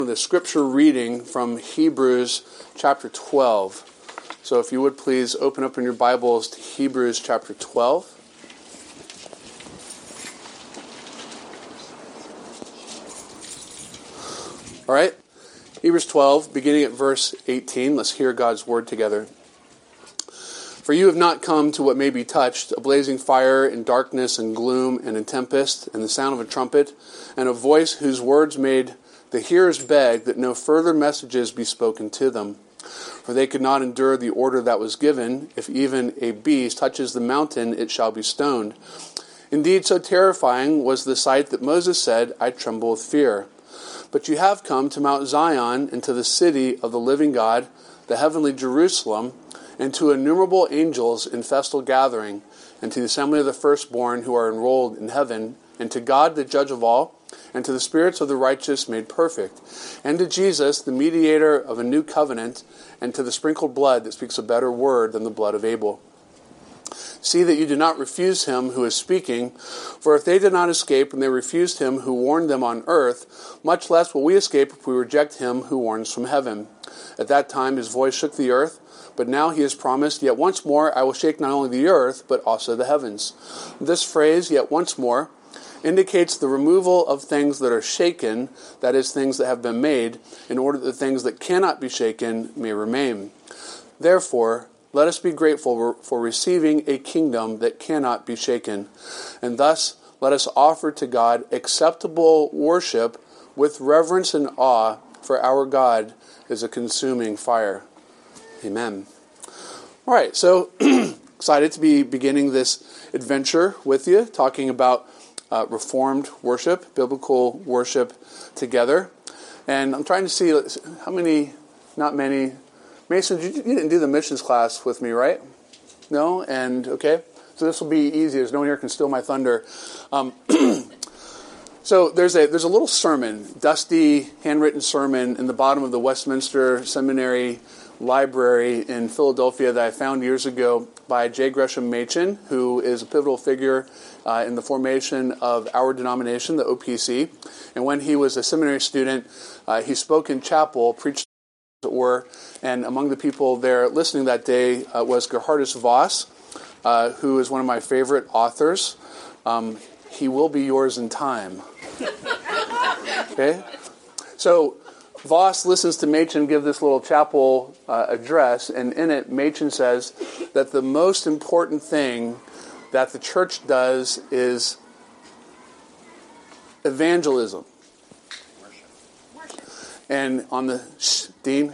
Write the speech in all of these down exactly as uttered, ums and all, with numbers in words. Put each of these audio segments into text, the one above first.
The scripture reading from Hebrews chapter twelve. So if you would please open up in your Bibles to Hebrews chapter twelve. All right, Hebrews twelve, beginning at verse eighteen. Let's hear God's word together. For you have not come to what may be touched, a blazing fire in darkness and gloom and in tempest, and the sound of a trumpet, and a voice whose words made the hearers beg that no further messages be spoken to them. For they could not endure the order that was given, if even a beast touches the mountain, it shall be stoned. Indeed, so terrifying was the sight that Moses said, I tremble with fear. But you have come to Mount Zion, and to the city of the living God, the heavenly Jerusalem, and to innumerable angels in festal gathering, and to the assembly of the firstborn who are enrolled in heaven, and to God the judge of all, and to the spirits of the righteous made perfect, and to Jesus, the mediator of a new covenant, and to the sprinkled blood that speaks a better word than the blood of Abel. See that you do not refuse him who is speaking, for if they did not escape when they refused him who warned them on earth, much less will we escape if we reject him who warns from heaven. At that time his voice shook the earth, but now he has promised, yet once more I will shake not only the earth, but also the heavens. This phrase, yet once more, indicates the removal of things that are shaken, that is, things that have been made, in order that the things that cannot be shaken may remain. Therefore, let us be grateful for receiving a kingdom that cannot be shaken, and thus let us offer to God acceptable worship with reverence and awe, for our God is a consuming fire. Amen. All right, so excited to be beginning this adventure with you, talking about Uh, Reformed worship, biblical worship together. And I'm trying to see how many, not many. Mason, you, you didn't do the missions class with me, right? No? And, okay. So this will be easy, as no one here can steal my thunder. Um, so there's a there's a little sermon, dusty, handwritten sermon in the bottom of the Westminster Seminary Library in Philadelphia that I found years ago by J. Gresham Machen, who is a pivotal figure uh, in the formation of our denomination, the O P C. And when he was a seminary student, uh, he spoke in chapel, preached as it were, and among the people there listening that day uh, was Gerhardus Voss, uh, who is one of my favorite authors. Um, he will be yours in time. Okay? So Voss listens to Machen give this little chapel uh, address, and in it, Machen says that the most important thing that the church does is evangelism. Worship. Worship. And on the, shh, Dean,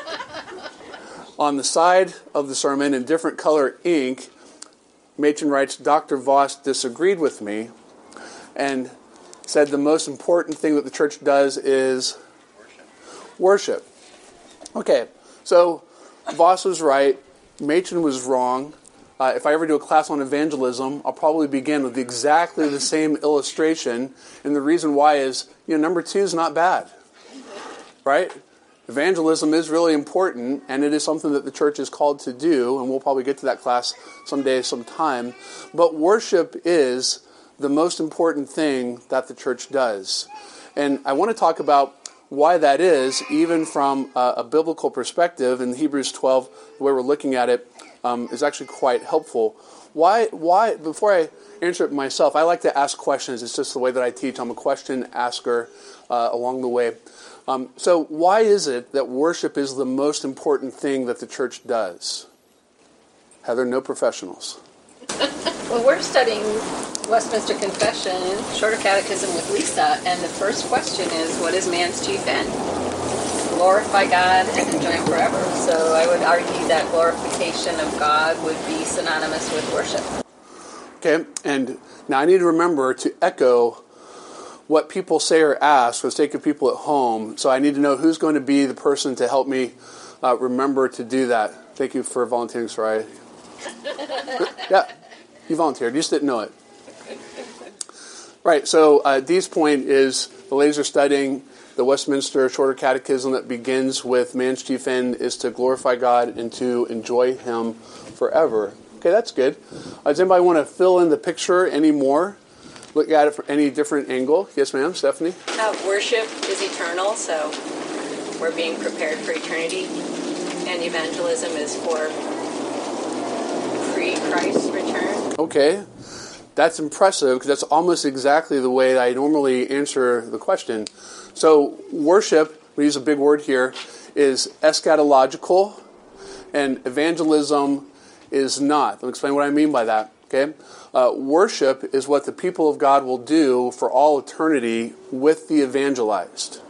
on the side of the sermon in different color ink, Machen writes, Doctor Voss disagreed with me and said the most important thing that the church does is worship. Okay, so Voss was right. Machen was wrong. Uh, if I ever do a class on evangelism, I'll probably begin with exactly the same illustration. And the reason why is, you know, number two is not bad. Right? Evangelism is really important, and it is something that the church is called to do, and we'll probably get to that class someday, sometime. But worship is the most important thing that the church does. And I want to talk about why that is, even from a, a biblical perspective. In Hebrews twelve, the way we're looking at it um, is actually quite helpful. Why? Why? Before I answer it myself, I like to ask questions. It's just the way that I teach. I'm a question asker uh, along the way. Um, so why is it that worship is the most important thing that the church does? Heather, no professionals. Well, we're studying Westminster Confession, Shorter Catechism with Lisa, and the first question is, what is man's chief end? Glorify God and enjoy Him forever. So I would argue that glorification of God would be synonymous with worship. Okay, and now I need to remember to echo what people say or ask for the sake of people at home. So I need to know who's going to be the person to help me uh, remember to do that. Thank you for volunteering, Soraya. Yeah, you volunteered. You just didn't know it. Right, so uh, Dee's point is the ladies are studying the Westminster Shorter Catechism that begins with man's chief end is to glorify God and to enjoy Him forever. Okay, that's good. Uh, does anybody want to fill in the picture any more? look at it from any different angle. Yes, ma'am, Stephanie? Uh, worship is eternal, so we're being prepared for eternity. And evangelism is for pre-Christ's return. Okay. That's impressive because that's almost exactly the way I normally answer the question. So worship, we use a big word here, is eschatological, and evangelism is not. Let me explain what I mean by that. Okay, uh, worship is what the people of God will do for all eternity with the evangelized.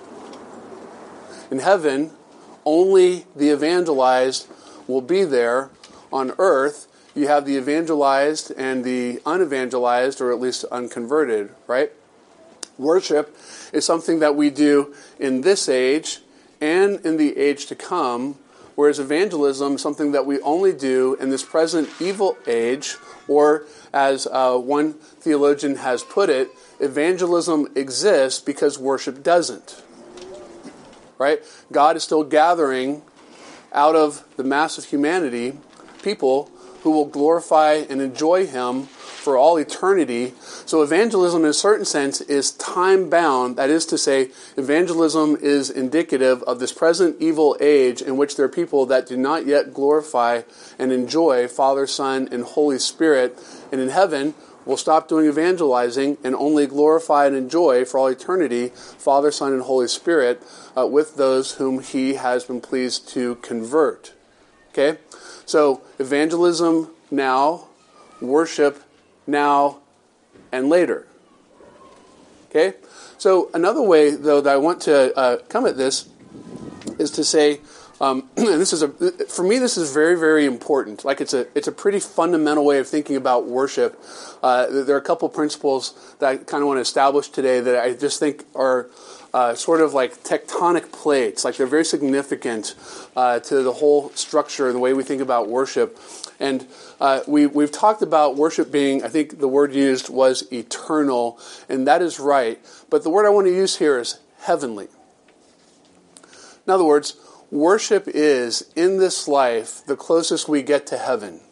In heaven, only the evangelized will be there. On earth, you have the evangelized and the unevangelized, or at least unconverted, right? Worship is something that we do in this age and in the age to come, whereas evangelism is something that we only do in this present evil age, or as uh, one theologian has put it, evangelism exists because worship doesn't. Right? God is still gathering out of the mass of humanity people who will glorify and enjoy Him for all eternity. So evangelism in a certain sense is time-bound. That is to say, evangelism is indicative of this present evil age in which there are people that do not yet glorify and enjoy Father, Son, and Holy Spirit. And in heaven, we'll stop doing evangelizing and only glorify and enjoy for all eternity Father, Son, and Holy Spirit uh, with those whom He has been pleased to convert. Okay? So evangelism now, worship now, and later. Okay? So another way, though, that I want to uh, come at this is to say, um, and this is a, for me, this is very, very important. Like it's a, it's a pretty fundamental way of thinking about worship. Uh, there are a couple principles that I kind of want to establish today that I just think are uh, sort of like tectonic plates. Like they're very significant uh, to the whole structure and the way we think about worship. And uh, we, we've talked about worship being, I think the word used was eternal, and that is right. But the word I want to use here is heavenly. In other words, worship is, in this life, the closest we get to heaven.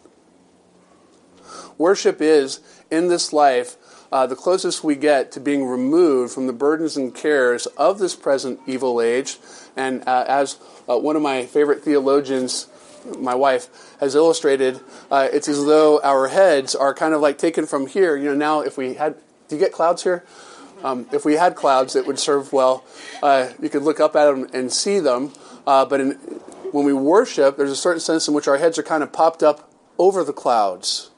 Worship is, in this life, uh, the closest we get to being removed from the burdens and cares of this present evil age. And uh, as uh, one of my favorite theologians, my wife, has illustrated, uh, it's as though our heads are kind of like taken from here. You know, now if we had, do you get clouds here? Um, if we had clouds, it would serve well. Uh, you could look up at them and see them. Uh, but in, when we worship, there's a certain sense in which our heads are kind of popped up over the clouds.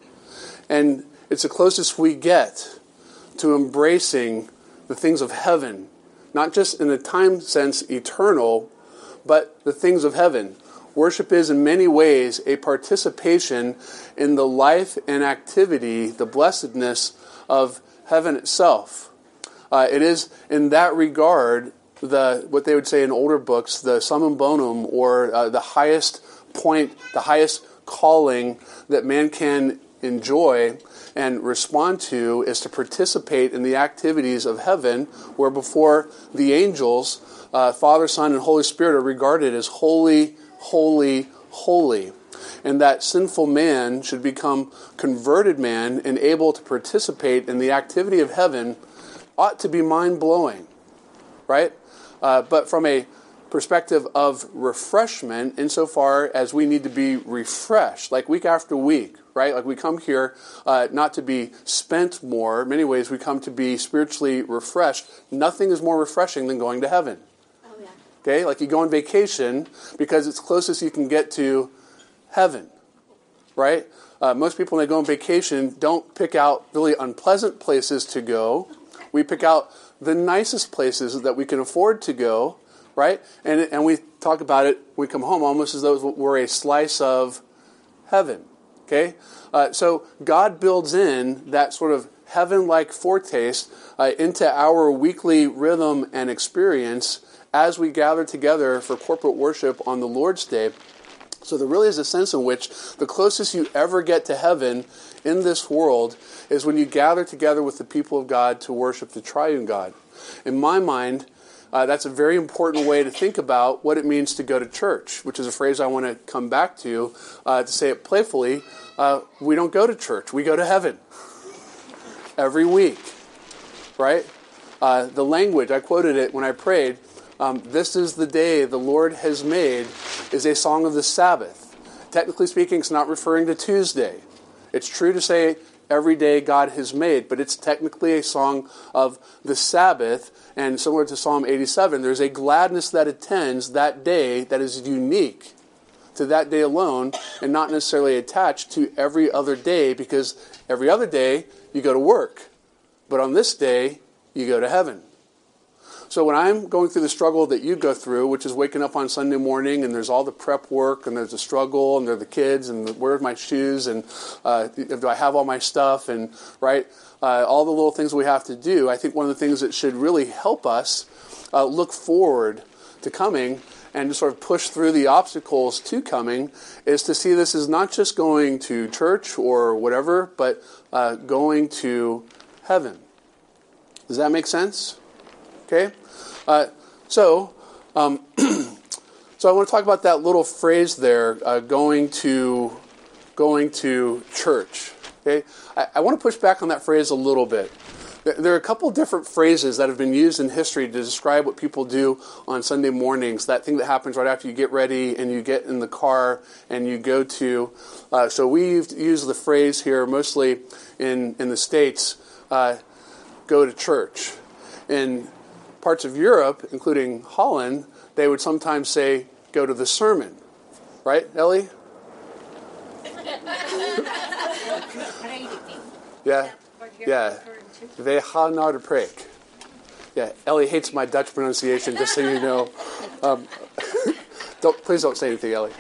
And it's the closest we get to embracing the things of heaven. Not just in the time sense eternal, but the things of heaven. Worship is in many ways a participation in the life and activity, the blessedness of heaven itself. Uh, it is in that regard the what they would say in older books, the summum bonum, or uh, the highest point, the highest calling that man can enjoy and respond to is to participate in the activities of heaven, where before the angels, uh, Father, Son, and Holy Spirit are regarded as holy, holy, holy. And that sinful man should become converted man and able to participate in the activity of heaven ought to be mind-blowing, right? Uh, but from a perspective of refreshment, insofar as we need to be refreshed, like week after week, right? Like we come here uh, not to be spent more. In many ways, we come to be spiritually refreshed. Nothing is more refreshing than going to heaven. Oh, yeah. Okay? Like you go on vacation because it's closest you can get to heaven, right? Uh, most people, when they go on vacation, don't pick out really unpleasant places to go. We pick out the nicest places that we can afford to go, right? And and we talk about it, we come home almost as though we're a slice of heaven, okay? Uh, so God builds in that sort of heaven-like foretaste uh, into our weekly rhythm and experience as we gather together for corporate worship on the Lord's Day. So there really is a sense in which the closest you ever get to heaven in this world is when you gather together with the people of God to worship the triune God. In my mind, uh, that's a very important way to think about what it means to go to church, which is a phrase I want to come back to. Uh, to say it playfully, uh, we don't go to church, we go to heaven every week. right? Uh, the language, I quoted it when I prayed, um, this is the day the Lord has made, is a song of the Sabbath. Technically speaking, it's not referring to Tuesday. It's true to say every day God has made, but it's technically a song of the Sabbath, and similar to Psalm eighty-seven, there's a gladness that attends that day that is unique to that day alone and not necessarily attached to every other day, because every other day you go to work, but on this day you go to heaven. So when I'm going through the struggle that you go through, which is waking up on Sunday morning and there's all the prep work and there's the struggle and there are the kids and the, where are my shoes and uh, do I have all my stuff and right, uh, all the little things we have to do, I think one of the things that should really help us uh, look forward to coming and to sort of push through the obstacles to coming is to see this as not just going to church or whatever, but uh, going to heaven. Does that make sense? Okay, uh, so um, so I want to talk about that little phrase there, uh, going to going to church. Okay, I, I want to push back on that phrase a little bit. There are a couple different phrases that have been used in history to describe what people do on Sunday mornings. That thing that happens right after you get ready and you get in the car and you go to. Uh, so we've used the phrase here mostly in in the States. Uh, go to church. In parts of Europe, including Holland, they would sometimes say, go to the sermon. Right, Ellie? Yeah. Yeah. We gaan naar de preek. Yeah, Ellie hates my Dutch pronunciation, just so you know. Um, don't, please don't say anything, Ellie.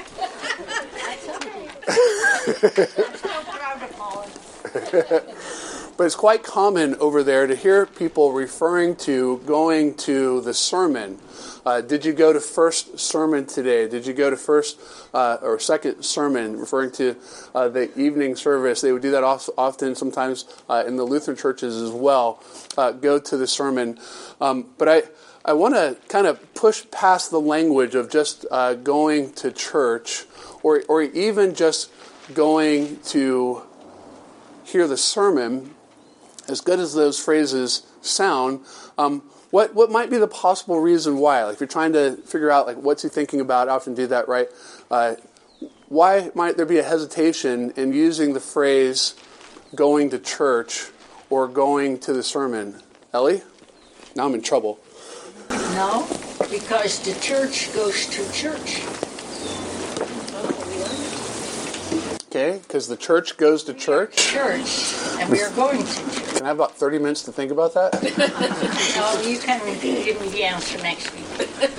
But it's quite common over there to hear people referring to going to the sermon. Uh, did you go to first sermon today? Did you go to first uh, or second sermon, referring to uh, the evening service? They would do that often, sometimes uh, in the Lutheran churches as well. Uh, go to the sermon. Um, but I, I want to kind of push past the language of just uh, going to church, or or even just going to hear the sermon. As good as those phrases sound, um, what what might be the possible reason why? Like if you're trying to figure out like what's he thinking about, I often do that, right? Uh, why might there be a hesitation in using the phrase going to church or going to the sermon? Ellie? Now I'm in trouble. No, because the church goes to church. Okay, because the church goes to church. Church, and we are going to church. Can I have about thirty minutes to think about that? No, you can give me the answer next week.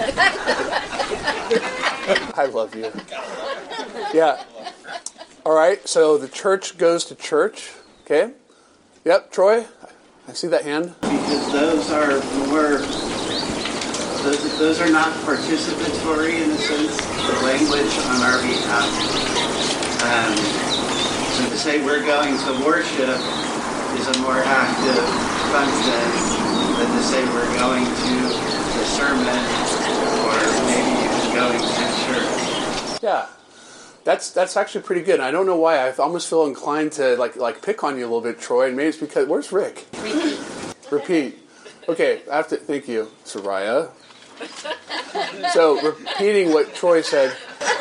I love you. Yeah. All right, so the church goes to church. Okay. Yep, Troy? I see that hand. Because those are more, those, those are not participatory in a sense, the language on our behalf. Um, so to say we're going to worship is a more active function than to say we're going to the sermon or maybe even going to church. Yeah, that's that's actually pretty good. And I don't know why. I almost feel inclined to like like pick on you a little bit, Troy. And maybe it's because where's Rick? Repeat. Repeat. Okay, I have to thank you, Soraya. So repeating what Troy said.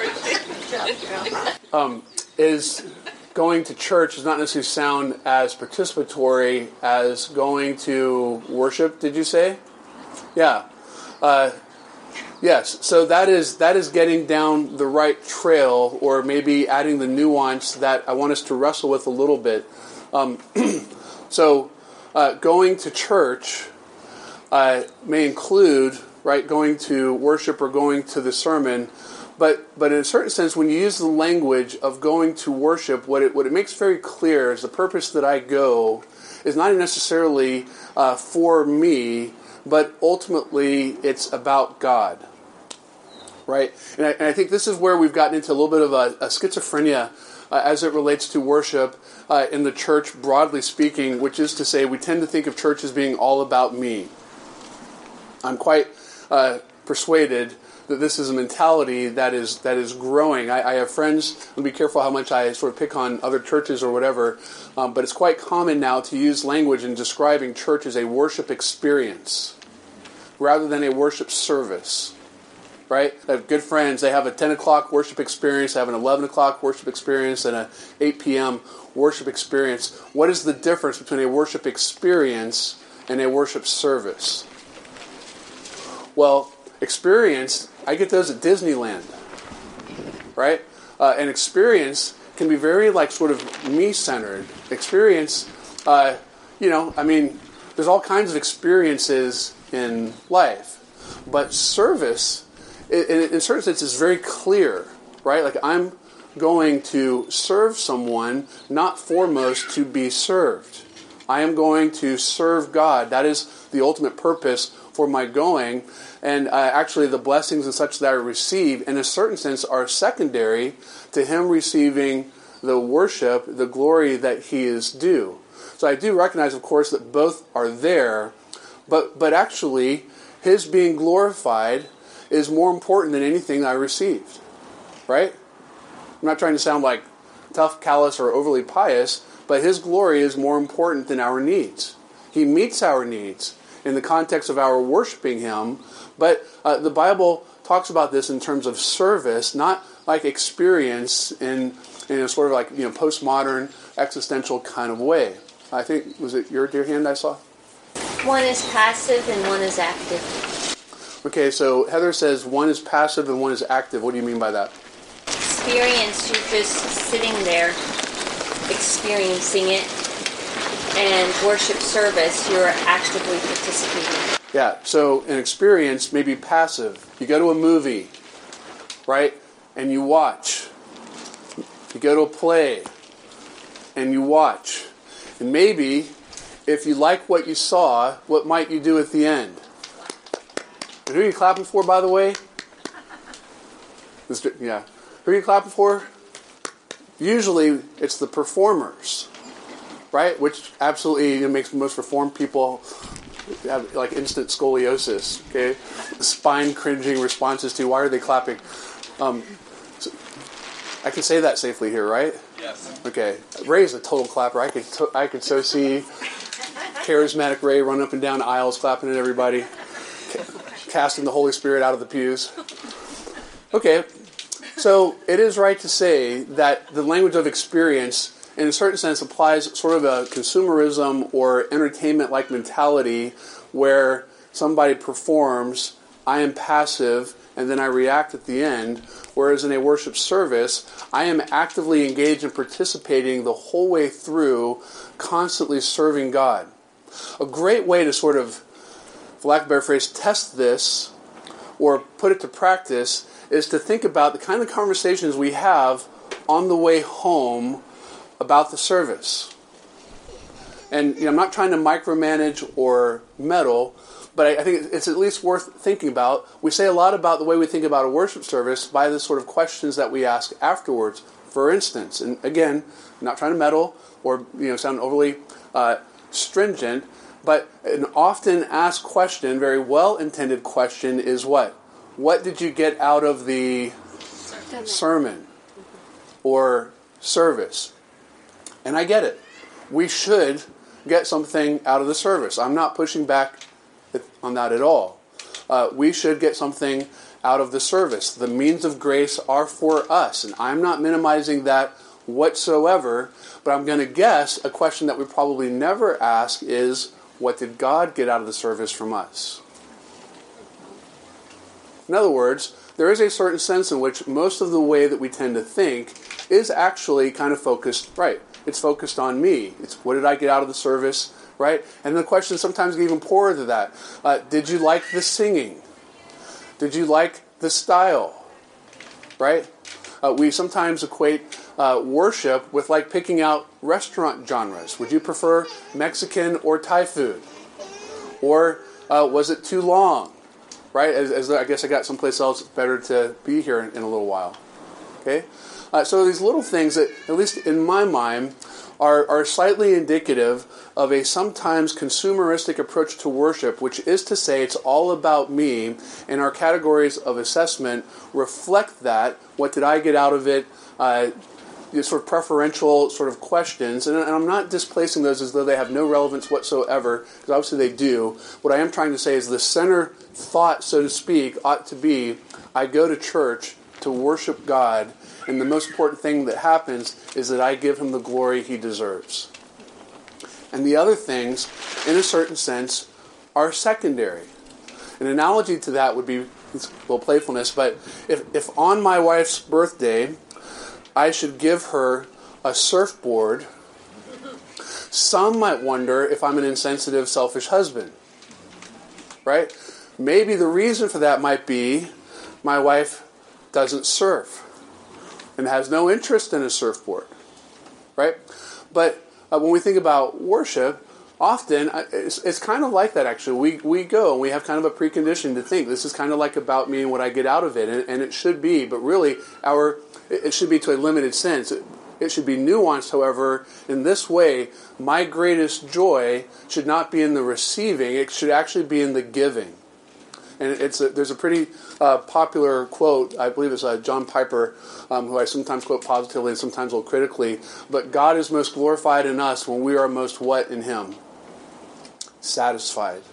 Um, is going to church does not necessarily sound as participatory as going to worship, did you say? Yeah. Uh, yes, so that is that is getting down the right trail, or maybe adding the nuance that I want us to wrestle with a little bit. Um, so uh, going to church uh, may include, right, going to worship or going to the sermon. But but in a certain sense, when you use the language of going to worship, what it what it makes very clear is the purpose that I go is not necessarily uh, for me, but ultimately it's about God, right? And I, and I think this is where we've gotten into a little bit of a, a schizophrenia uh, as it relates to worship uh, in the church, broadly speaking, which is to say we tend to think of church as being all about me. I'm quite uh, persuaded that this is a mentality that is that is growing. I, I have friends, and be careful how much I sort of pick on other churches or whatever, um, but it's quite common now to use language in describing church as a worship experience rather than a worship service. Right? I have good friends, they have a ten o'clock worship experience, they have an eleven o'clock worship experience, and an eight p.m. worship experience. What is the difference between a worship experience and a worship service? Well, experience, I get those at Disneyland. Right? Uh, an experience can be very, like, sort of me-centered. Experience, uh, you know, I mean, there's all kinds of experiences in life. But service, in a certain sense, is very clear, right? Like, I'm going to serve someone, not foremost to be served. I am going to serve God. That is the ultimate purpose for my going. And uh, actually, the blessings and such that I receive, in a certain sense, are secondary to Him receiving the worship, the glory that He is due. So I do recognize, of course, that both are there, but but actually, His being glorified is more important than anything I received, right? I'm not trying to sound like tough, callous, or overly pious, but His glory is more important than our needs. He meets our needs in the context of our worshiping Him, but uh, the Bible talks about this in terms of service, not like experience in, in a sort of like, you know, postmodern, existential kind of way. I think, was it your dear hand I saw? One is passive and one is active. Okay, so Heather says one is passive and one is active. What do you mean by that? Experience, you're just sitting there, experiencing it, and worship service, you're actively participating. Yeah, so an experience may be passive. You go to a movie, right, and you watch. You go to a play, and you watch. And maybe, if you like what you saw, what might you do at the end? And who are you clapping for, by the way? Yeah. Who are you clapping for? Usually, it's the performers, right? Which absolutely makes most reformed people have like instant scoliosis. Okay, spine-cringing responses to why are they clapping? Um, so I can say that safely here, right? Yes. Okay. Ray is a total clapper. I could to- I could so see charismatic Ray run up and down aisles, clapping at everybody, casting the Holy Spirit out of the pews. Okay, so it is right to say that the language of experience, in a certain sense, applies sort of a consumerism or entertainment-like mentality where somebody performs, I am passive, and then I react at the end, whereas in a worship service, I am actively engaged and participating the whole way through, constantly serving God. A great way to sort of, for lack of a better phrase, test this or put it to practice is to think about the kind of conversations we have on the way home about the service. And you know, I'm not trying to micromanage or meddle, but I, I think it's at least worth thinking about. We say a lot about the way we think about a worship service by the sort of questions that we ask afterwards. For instance, and again, I'm not trying to meddle or you know sound overly uh, stringent, but an often asked question, very well-intended question, is what? What did you get out of the sermon, sermon or service? And I get it. We should get something out of the service. I'm not pushing back on that at all. Uh, we should get something out of the service. The means of grace are for us, and I'm not minimizing that whatsoever, but I'm going to guess a question that we probably never ask is, what did God get out of the service from us? In other words, there is a certain sense in which most of the way that we tend to think is actually kind of focused, right, it's focused on me. It's what did I get out of the service, right? And the question sometimes get even poorer than that. Uh, did you like the singing? Did you like the style? Right? Uh, we sometimes equate uh, worship with like picking out restaurant genres. Would you prefer Mexican or Thai food? Or uh, was it too long? Right? As, as I guess I got someplace else better to be here in, in a little while. Okay? Uh, so these little things that, at least in my mind, are, are slightly indicative of a sometimes consumeristic approach to worship, which is to say it's all about me, and our categories of assessment reflect that. What did I get out of it? Uh, these sort of preferential sort of questions, and, and I'm not displacing those as though they have no relevance whatsoever, because obviously they do. What I am trying to say is the center thought, so to speak, ought to be, I go to church to worship God, and the most important thing that happens is that I give him the glory he deserves. And the other things, in a certain sense, are secondary. An analogy to that would be, it's a little playfulness, but if, if on my wife's birthday, I should give her a surfboard, some might wonder if I'm an insensitive, selfish husband. Right? Maybe the reason for that might be my wife doesn't surf and has no interest in a surfboard. Right? But uh, when we think about worship, often it's, it's kind of like that, actually. We we go and we have kind of a precondition to think this is kind of like about me and what I get out of it, and, and it should be, but really our it should be to a limited sense. It, it should be nuanced, however, in this way. My greatest joy should not be in the receiving, it should actually be in the giving. And it's a, there's a pretty uh, popular quote, I believe it's uh, John Piper, um, who I sometimes quote positively and sometimes a little critically, but God is most glorified in us when we are most what in him? Satisfied.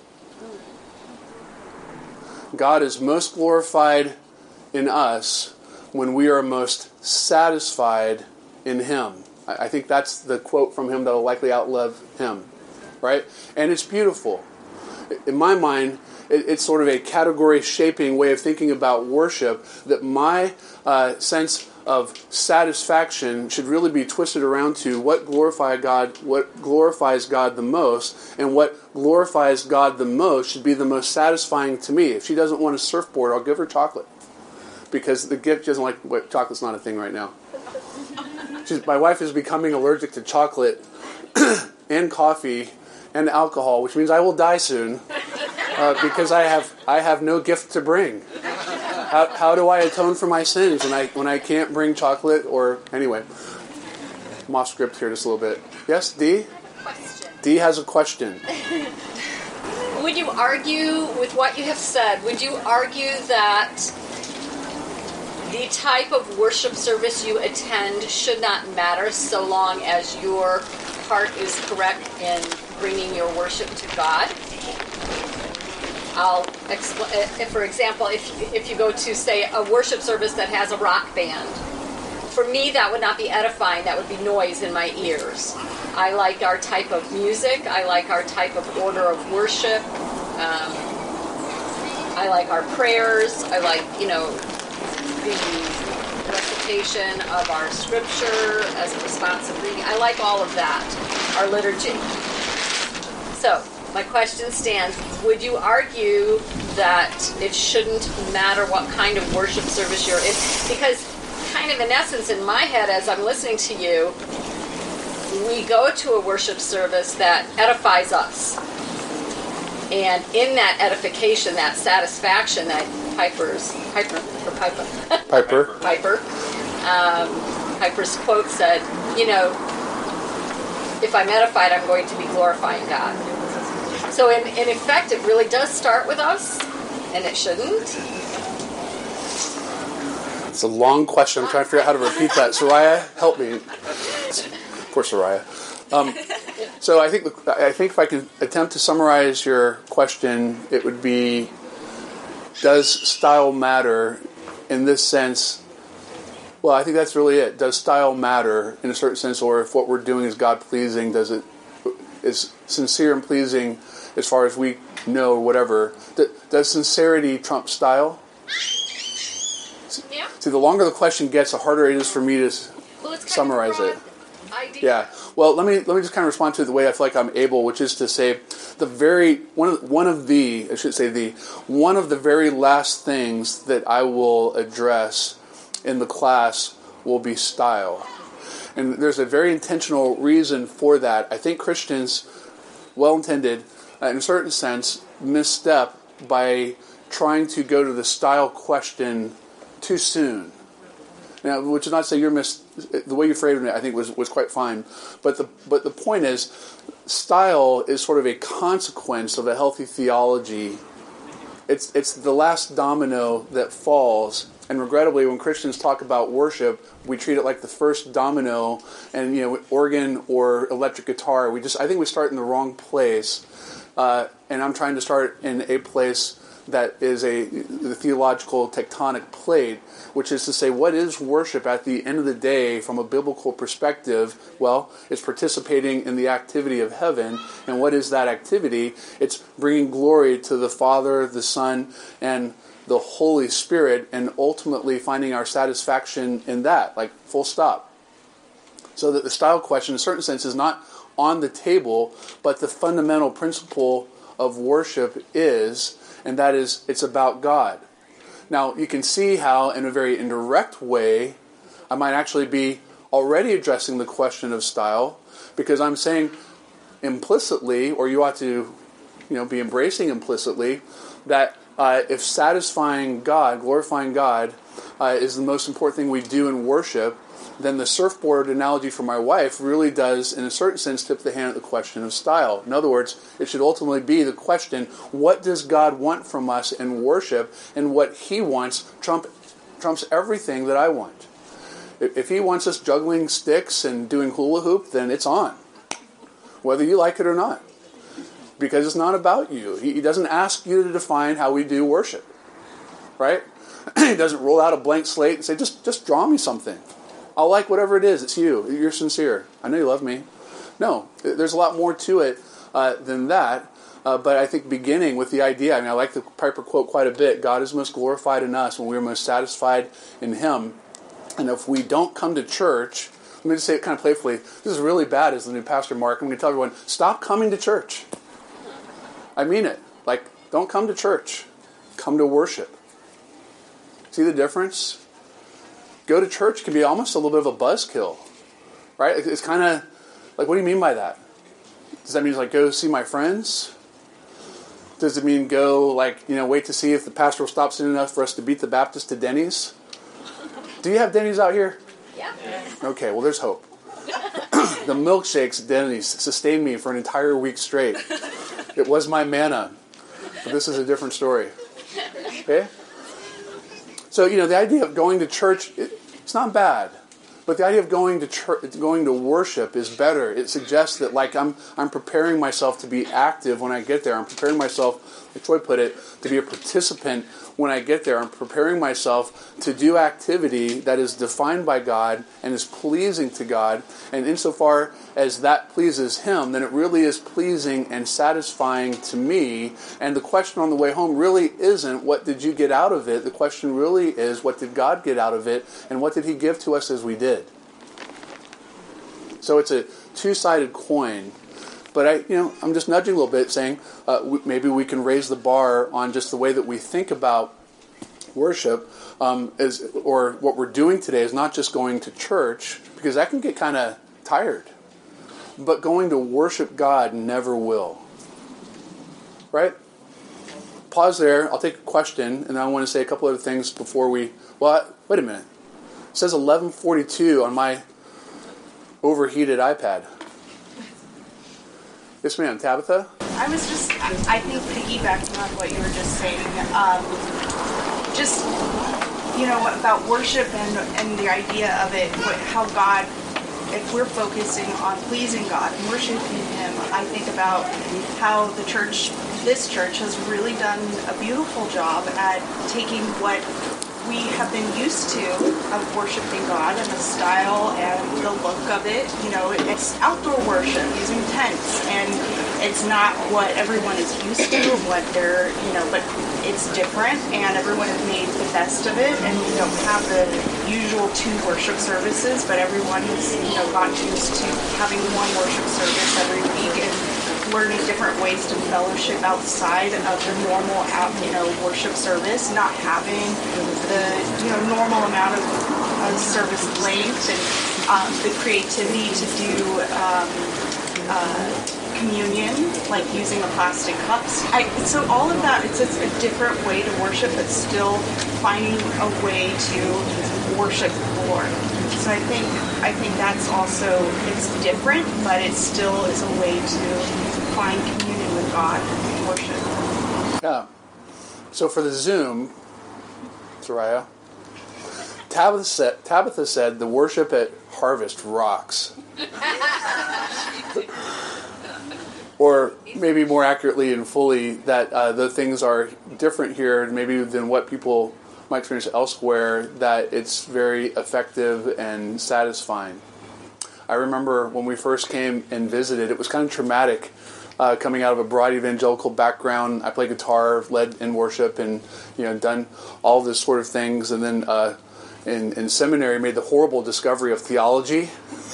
God is most glorified in us when we are most satisfied in him. I, I think that's the quote from him that will likely outlive him. Right? And it's beautiful. In my mind, it's sort of a category-shaping way of thinking about worship, that my uh, sense of satisfaction should really be twisted around to what glorify God, what glorifies God the most, and what glorifies God the most should be the most satisfying to me. If she doesn't want a surfboard, I'll give her chocolate, because the gift, she doesn't like, well, chocolate's not a thing right now. She's, my wife is becoming allergic to chocolate and coffee and alcohol, which means I will die soon. Uh, because I have I have no gift to bring. How, how do I atone for my sins when I when I can't bring chocolate? Or anyway, I'm off script here just a little bit. Yes, D? Question. D has a question. Would you argue with what you have said? Would you argue that the type of worship service you attend should not matter so long as your heart is correct in bringing your worship to God? I'll expl- if, for example, if if you go to, say, a worship service that has a rock band, for me that would not be edifying. That would be noise in my ears. I like our type of music. I like our type of order of worship. Um, I like our prayers. I like, you know, the recitation of our scripture as a responsive reading. I like all of that, our liturgy. So, my question stands, would you argue that it shouldn't matter what kind of worship service you're in? Because kind of in essence, in my head, as I'm listening to you, we go to a worship service that edifies us. And in that edification, that satisfaction, that Piper's, Piper, or Piper? Piper. Piper. Um, Piper's quote said, you know, if I'm edified, I'm going to be glorifying God. So in, in effect, it really does start with us, and it shouldn't. It's a long question. I'm trying to figure out how to repeat that. Soraya, help me. Poor Soraya. Um, so I think I think if I could attempt to summarize your question, it would be, does style matter in this sense? Well, I think that's really it. Does style matter in a certain sense, or if what we're doing is God-pleasing, does it is sincere and pleasing as far as we know, or whatever? Does sincerity trump style? Yeah. See, the longer the question gets, the harder it is for me to Well, it's kind summarize of a it. broad idea. Yeah. Well, let me let me just kind of respond to it the way I feel like I'm able, which is to say, the very one of one of the I should say the one of the very last things that I will address in the class will be style, and there's a very intentional reason for that. I think Christians, well intended, uh, in a certain sense, misstep by trying to go to the style question too soon. Now, which is not to say you're mis. The way you framed it, I think, was, was quite fine. But the but the point is, style is sort of a consequence of a healthy theology. It's it's the last domino that falls. And regrettably, when Christians talk about worship, we treat it like the first domino, and you know, organ or electric guitar. We just I think we start in the wrong place. Uh, and I'm trying to start in a place that is a the theological tectonic plate, which is to say, what is worship at the end of the day from a biblical perspective? Well, it's participating in the activity of heaven. And what is that activity? It's bringing glory to the Father, the Son, and the Holy Spirit, and ultimately finding our satisfaction in that, like full stop. So that the style question, in a certain sense, is not on the table, but the fundamental principle of worship is, and that is, it's about God. Now, you can see how, in a very indirect way, I might actually be already addressing the question of style, because I'm saying implicitly, or you ought to, you know, be embracing implicitly, that uh, if satisfying God, glorifying God, uh, is the most important thing we do in worship, then the surfboard analogy for my wife really does, in a certain sense, tip the hand at the question of style. In other words, it should ultimately be the question, what does God want from us in worship, and what He wants trump, trumps everything that I want. If He wants us juggling sticks and doing hula hoop, then it's on, whether you like it or not, because it's not about you. He doesn't ask you to define how we do worship, right? He doesn't roll out a blank slate and say, just, just draw me something. I'll like whatever it is. It's you. You're sincere. I know you love me. No, there's a lot more to it uh, than that. Uh, but I think beginning with the idea, I mean, I like the Piper quote quite a bit. God is most glorified in us when we are most satisfied in Him. And if we don't come to church, let me just say it kind of playfully, this is really bad as the new pastor, Mark. I'm going to tell everyone, stop coming to church. I mean it. Like, don't come to church. Come to worship. See the difference? Go to church can be almost a little bit of a buzzkill, right? It's kind of like, what do you mean by that? Does that mean like go see my friends? Does it mean go like, you know, wait to see if the pastor will stop soon enough for us to beat the Baptist to Denny's? Do you have Denny's out here? Yeah. Okay, well there's hope. The milkshakes at Denny's sustained me for an entire week straight. It was my manna. But this is a different story. Okay? So, you know, the idea of going to church, it, it's not bad. But the idea of going to church, going to worship is better. It suggests that, like, I'm I'm preparing myself to be active when I get there. I'm preparing myself, like Troy put it, to be a participant when I get there. I'm preparing myself to do activity that is defined by God and is pleasing to God. And insofar as that pleases Him, then it really is pleasing and satisfying to me. And the question on the way home really isn't, what did you get out of it? The question really is, what did God get out of it? And what did He give to us as we did? So it's a two-sided coin. But I, you know, I'm just nudging a little bit, saying uh, w- maybe we can raise the bar on just the way that we think about worship, um, is, or what we're doing today is not just going to church, because that can get kind of tired. But going to worship God never will. Right? Pause there. I'll take a question, and then I want to say a couple other things before we. Well, wait a minute. It says eleven forty-two on my overheated iPad. Yes, ma'am. Tabitha? I was just, I think, piggybacking on what you were just saying, um, just, you know, about worship and, and the idea of it, what, how God, if we're focusing on pleasing God and worshiping Him, I think about how the church, this church, has really done a beautiful job at taking what we have been used to of worshiping God and the style and the look of it. You know, it's outdoor worship using tents, and it's not what everyone is used to, what they're, you know, but it's different, and everyone has made the best of it, and we don't have the usual two worship services, but everyone has, you know, gotten used to having one worship service every week and learning different ways to fellowship outside of the normal, you know, worship service, not having the, you know, normal amount of uh, service length and um, the creativity to do um, uh, communion, like using the plastic cups. I, so all of that, it's, it's a different way to worship, but still finding a way to worship the Lord. So I think I think that's also, it's different, but it still is a way to find communion with God and worship. Yeah. So for the Zoom, Soraya, Tabitha said, Tabitha said the worship at Harvest rocks. Or maybe more accurately and fully, that uh, the things are different here maybe than what people might experience elsewhere, that it's very effective and satisfying. I remember when we first came and visited, it was kind of traumatic uh, coming out of a broad evangelical background. I played guitar, led in worship, and you know done all this sort of things, and then uh, in, in seminary made the horrible discovery of theology.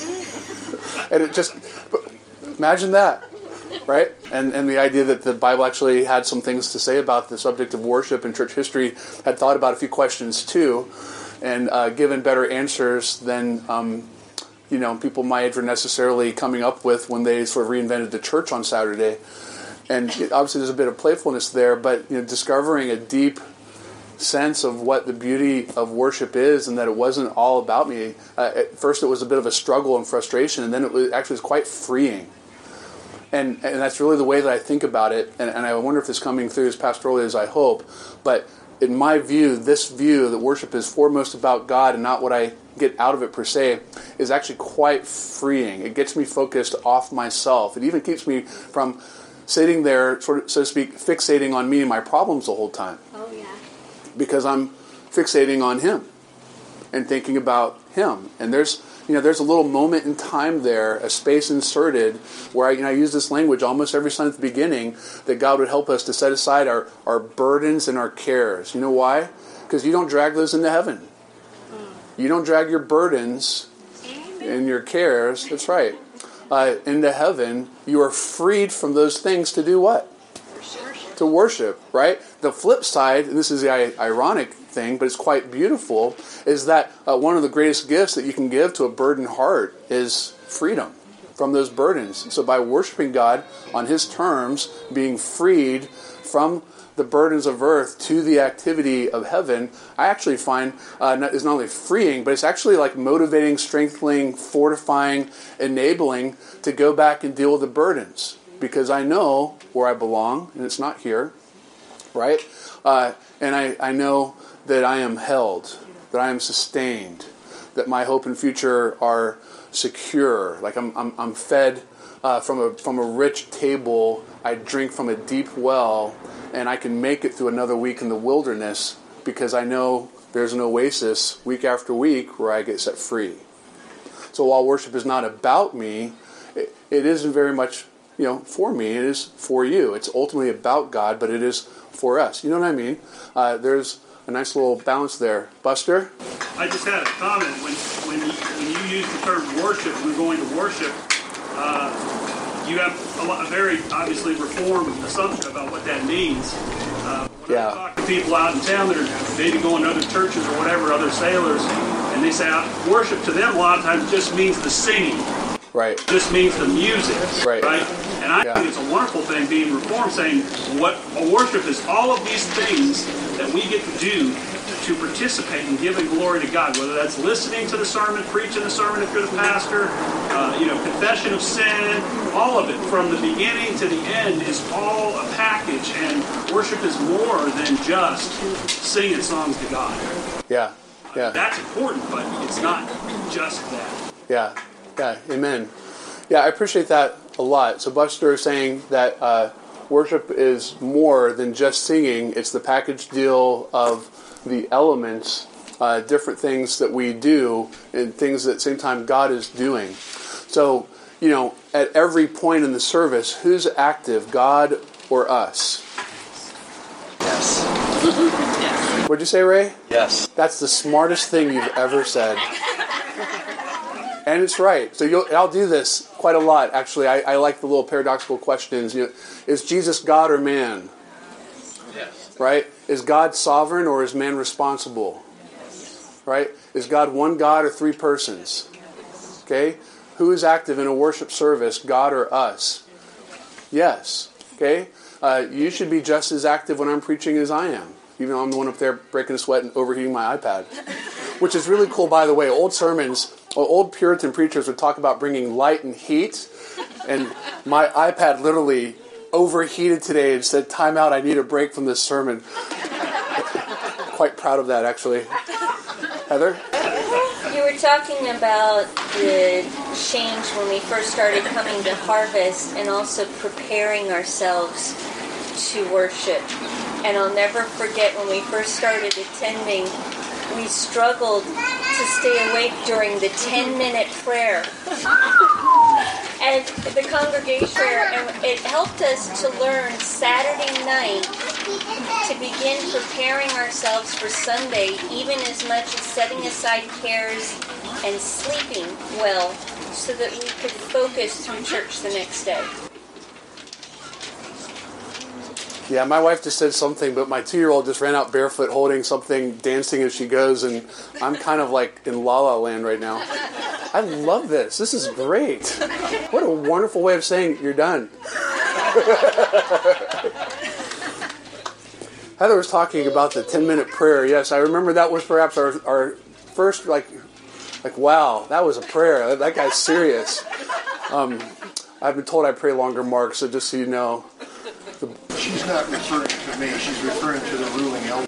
And it just, imagine that. Right? And and the idea that the Bible actually had some things to say about the subject of worship, and church history had thought about a few questions too, and uh, given better answers than um, you know people my age were necessarily coming up with when they sort of reinvented the church on Saturday. And it, obviously there's a bit of playfulness there, but you know, discovering a deep sense of what the beauty of worship is, and that it wasn't all about me. Uh, at first it was a bit of a struggle and frustration, and then it was actually was quite freeing. And and that's really the way that I think about it, and, and I wonder if it's coming through as pastorally as I hope. But in my view, this view that worship is foremost about God and not what I get out of it per se, is actually quite freeing. It gets me focused off myself. It even keeps me from sitting there, sort of, so to speak, fixating on me and my problems the whole time. Oh, yeah. Because I'm fixating on Him and thinking about Him. And there's You know, there's a little moment in time there, a space inserted, where I, you know, I use this language almost every Sunday at the beginning, that God would help us to set aside our, our burdens and our cares. You know why? Because you don't drag those into heaven. You don't drag your burdens and your cares, that's right, uh, into heaven. You are freed from those things to do what? Worship. To worship, right? The flip side, and this is the ironic thing, but it's quite beautiful, is that uh, one of the greatest gifts that you can give to a burdened heart is freedom from those burdens. So by worshiping God on His terms, being freed from the burdens of earth to the activity of heaven, I actually find uh, is not only freeing, but it's actually like motivating, strengthening, fortifying, enabling to go back and deal with the burdens. Because I know where I belong, and it's not here, right? Uh, and I, I know that I am held, that I am sustained, that my hope and future are secure. Like I'm, I'm, I'm fed uh, from a from a rich table. I drink from a deep well, and I can make it through another week in the wilderness because I know there's an oasis week after week where I get set free. So while worship is not about me, it, it isn't very much you know for me. It is for you. It's ultimately about God, but it is for us. You know what I mean? Uh, there's a nice little balance there. Buster? I just had a comment. When when you, when you use the term worship, we're going to worship, uh, you have a, lot, a very obviously reformed assumption about what that means. Uh, when yeah. I talk to people out in town that are maybe going to other churches or whatever, other sailors, and they say uh, worship to them a lot of times just means the singing. Right. It just means the music. Right. Right? And I yeah. think it's a wonderful thing being reformed, saying what a worship is all of these things that we get to do to participate in giving glory to God, whether that's listening to the sermon, preaching the sermon if you're the pastor, uh, you know, confession of sin, all of it from the beginning to the end is all a package, and worship is more than just singing songs to God. Yeah, yeah. That's important, but it's not just that. Yeah, yeah, amen. Yeah, I appreciate that a lot. So Buster is saying that uh, worship is more than just singing. It's the package deal of the elements, uh, different things that we do, and things that at the same time God is doing. So, you know, at every point in the service, who's active, God or us? Yes. Yes. What'd you say, Ray? Yes. That's the smartest thing you've ever said. And it's right. So you'll, I'll do this quite a lot, actually. I, I like the little paradoxical questions. You know, is Jesus God or man? Yes. Right? Is God sovereign or is man responsible? Right? Is God one God or three persons? Okay? Who is active in a worship service, God or us? Yes. Okay? Uh, you should be just as active when I'm preaching as I am, even though I'm the one up there breaking a sweat and overheating my iPad. Which is really cool, by the way. Old sermons, old Puritan preachers would talk about bringing light and heat, and my iPad literally overheated today and said, time out, I need a break from this sermon. Quite proud of that, actually. Heather? You were talking about the change when we first started coming to Harvest and also preparing ourselves to worship. And I'll never forget when we first started attending, we struggled to stay awake during the ten-minute prayer. And the congregation, and it helped us to learn Saturday night to begin preparing ourselves for Sunday, even as much as setting aside cares and sleeping well so that we could focus through church the next day. Yeah, my wife just said something, but my two-year-old just ran out barefoot holding something, dancing as she goes, and I'm kind of like in La La Land right now. I love this. This is great. What a wonderful way of saying you're done. Heather was talking about the ten-minute prayer. Yes, I remember that was perhaps our, our first, like, like, wow, that was a prayer. That guy's serious. Um, I've been told I pray longer, Mark, so just so you know. She's not referring to me. She's referring to the ruling elder.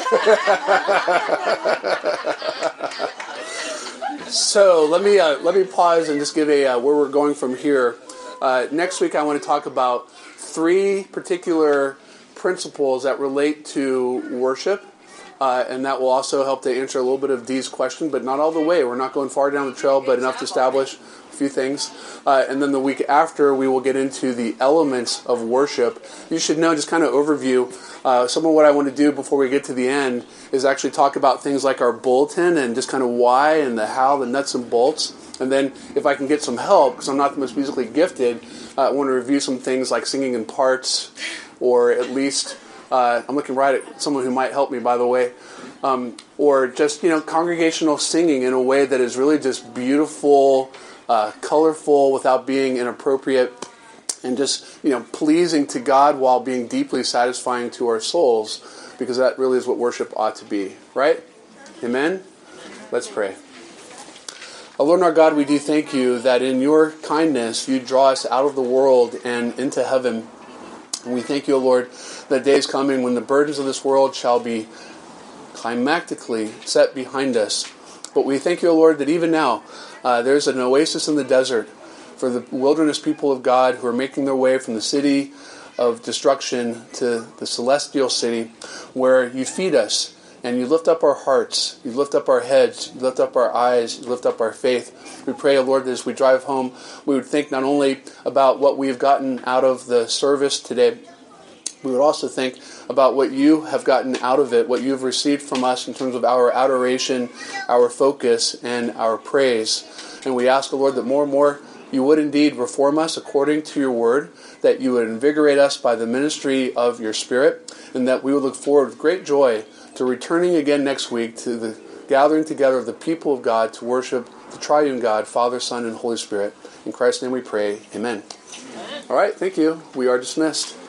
So let me uh, let me pause and just give a uh, where we're going from here. Uh, next week, I want to talk about three particular principles that relate to worship, uh, and that will also help to answer a little bit of Dee's question, but not all the way. We're not going far down the trail, but enough to establish a few things. Uh, and then the week after, we will get into the elements of worship. You should know, just kind of overview, uh, some of what I want to do before we get to the end is actually talk about things like our bulletin and just kind of why and the how, the nuts and bolts. And then if I can get some help, because I'm not the most musically gifted, uh, I want to review some things like singing in parts, or at least, uh, I'm looking right at someone who might help me, by the way, um, or just, you know, congregational singing in a way that is really just beautiful, uh, colorful, without being inappropriate, and just, you know, pleasing to God while being deeply satisfying to our souls, because that really is what worship ought to be, right? Amen? Let's pray. Oh, Lord and our God, we do thank you that in your kindness you draw us out of the world and into heaven. And we thank you, O Lord, that day is coming when the burdens of this world shall be climactically set behind us. But we thank you, O Lord, that even now uh, there's an oasis in the desert for the wilderness people of God who are making their way from the city of destruction to the celestial city, where you feed us and you lift up our hearts, you lift up our heads, you lift up our eyes, you lift up our faith. We pray, O Lord, that as we drive home, we would think not only about what we've gotten out of the service today, we would also think about what you have gotten out of it, what you've received from us in terms of our adoration, our focus, and our praise. And we ask, O Lord, that more and more you would indeed reform us according to your word, that you would invigorate us by the ministry of your Spirit, and that we would look forward with great joy to returning again next week to the gathering together of the people of God to worship the triune God, Father, Son, and Holy Spirit. In Christ's name we pray. Amen. All right, thank you. We are dismissed.